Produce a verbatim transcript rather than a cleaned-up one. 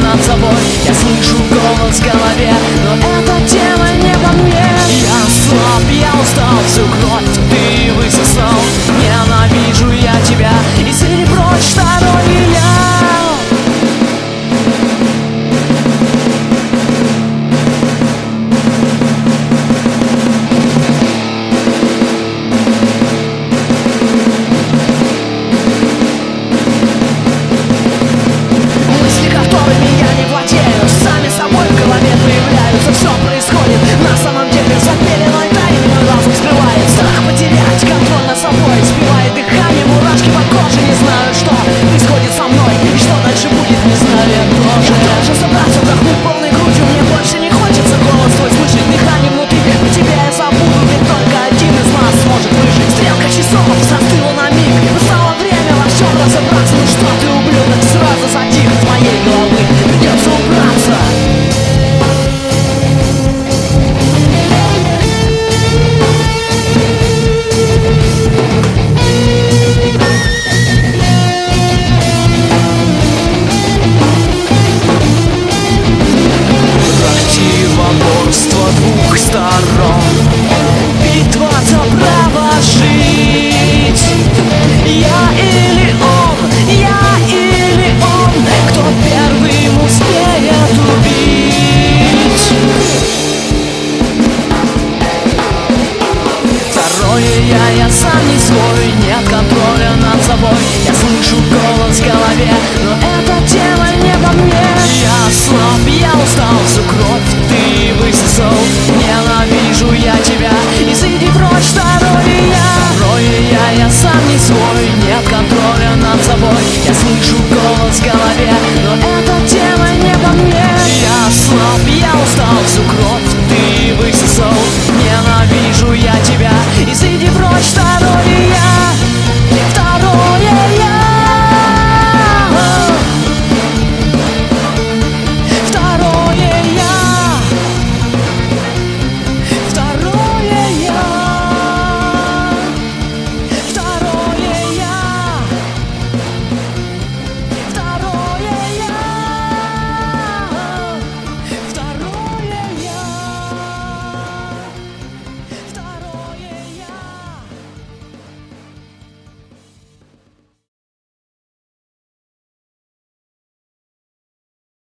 над собой. Я слышу голос в голове, но эта тема не по мне. Я слаб, я устал, всю кровь ты высосал. Ненавижу я тебя, и среди прочь сторонний я. Все происходит на самом деле за пеленой тайны. Мой разум скрывает страх потерять контроль над собой. Сбивает дыхание, мурашки по коже. Не знаю, что происходит со мной и что дальше будет, не знаю я тоже. Я должен собраться, вдохнуть полной грудью. Мне больше не хочется голос твой слышать, дыхание внутри. Про тебя я забуду, ведь только один из нас сможет выжить. Стрелка часов застыла на миг. Настало время во всем разобраться. Ну что ты, ублюдок, сразу затих с моей головы. Придется убраться. Двух сторон, битва за право жить. Я или он, я или он, кто первым успеет убить. Второе я, я сам не свой, нет контроля над собой. Я слышу голос в голове, но эта тема не по мне. Я слаб, я устал, всю кровь ты высосал. Ненавижу я тебя, и среди прочь сторонний я. Второе я, я сам не свой, нет контроля над собой. Я слышу голос в голове,